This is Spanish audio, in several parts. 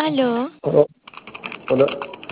Aló, Hola, hola,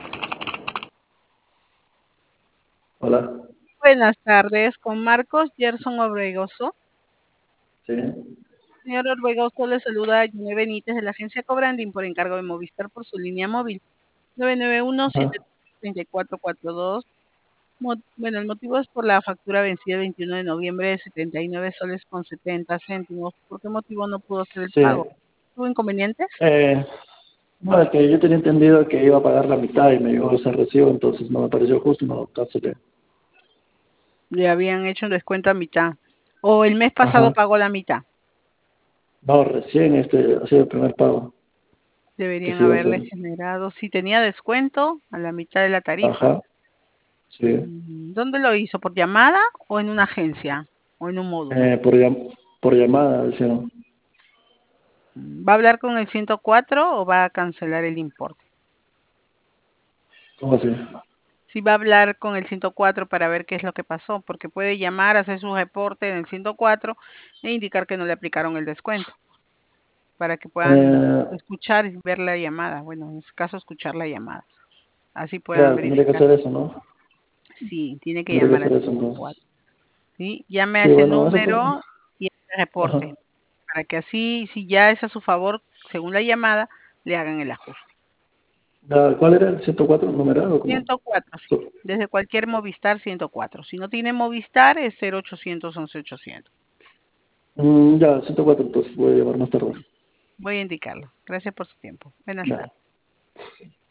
hola, Buenas tardes, con Marcos Gerson Obregoso. sí, Señor Obregoso, le saluda a Jaime Benítez de la agencia Cobranding por encargo de Movistar por su línea móvil 991 ajá, 3442. Bueno, el motivo es por la factura vencida el 21 de noviembre de 79 soles con 70 céntimos. ¿Por qué motivo no pudo hacer el sí. pago? ¿Tuvo inconvenientes? Eh, no, es que yo tenía entendido que iba a pagar la mitad y me llegó ese recibo, entonces no me pareció justo y no lo cancelé. Le habían hecho un descuento a mitad. ¿O el mes pasado Ajá, pagó la mitad? no, recién este ha sido el primer pago que Deberían se iba a haberle hacer. generado, si tenía descuento, a la mitad de la tarifa. Ajá, sí. ¿Dónde lo hizo? ¿Por llamada o en una agencia o en un módulo? Por llamada, decían. ¿Va a hablar con el 104 o va a cancelar el importe? ¿Cómo así? Si va a hablar con el 104 para ver qué es lo que pasó, porque puede llamar, hacer su reporte en el 104 e indicar que no le aplicaron el descuento, para que puedan Eh, escuchar y ver la llamada. Bueno, en este caso, escuchar la llamada. Así puedan ya, tendría que verificar. hacer eso, ¿no? Sí, tiene que Tendría que llamar al hacer eso entonces. 104. ¿Sí? Llame a Sí, ese bueno, eso fue. número y haga Ajá. reporte, para que así, si ya es a su favor, según la llamada, le hagan el ajuste. Ya, ¿cuál era el 104 numerado? ¿Cómo? 104, sí. Desde cualquier Movistar 104. Si no tiene Movistar es 0800 11 800. Ya, 104 entonces voy a llevar más tarde. Voy a indicarlo. Gracias por su tiempo. Buenas Ya. tardes.